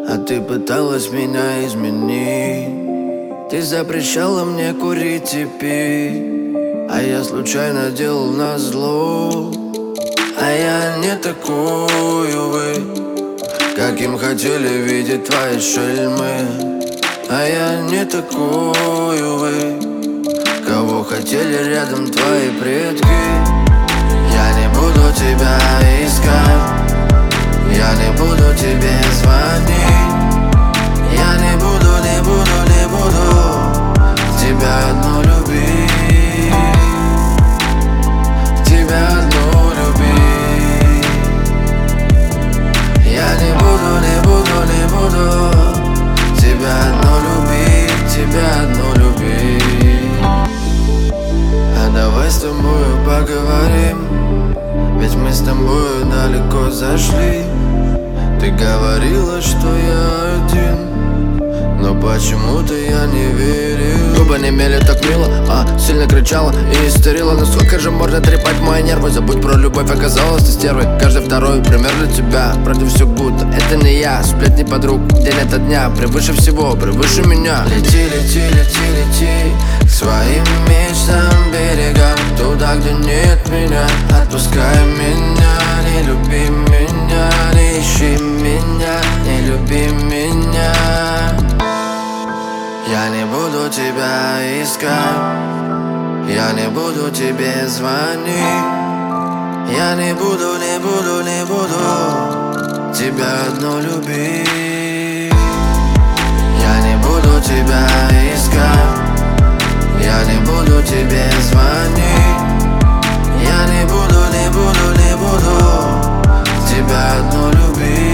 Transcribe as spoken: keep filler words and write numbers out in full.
А ты пыталась меня изменить. Ты запрещала мне курить и пить, а я случайно делал назло. А я не такой, увы, каким хотели видеть твои шельмы. А я не такой, увы, кого хотели рядом твои предки. Я не буду тебя искать, я не буду тебе звонить. Я не буду, не буду, не буду тебя одну любить, тебя одну любить. Я не буду, не буду, не буду тебя одну любить, тебя одну любить. А давай с тобою поговорим, ведь мы с тобою далеко зашли. Ты говорила, что я один, но почему-то я не верил. Губы не мели так мило, а сильно кричала и истерила. Но сколько же можно трепать мои нервы? Забудь про любовь, оказалась ты стервой. Каждый второй пример для тебя, вроде все будто это не я. Сплетни подруг, день ото дня, превыше всего, превыше меня. Лети, лети, лети, лети к своим мечтам, берегам, туда, где нет меня. Отпускай меня, не люби меня, не ищи меня, не люби меня. Я не буду тебя искать, я не буду тебе звонить. Я не буду, не буду, не буду тебя одну любить. Я не буду тебя искать, я не буду тебе звонить. Я не буду, не буду, не буду тебя одну любить.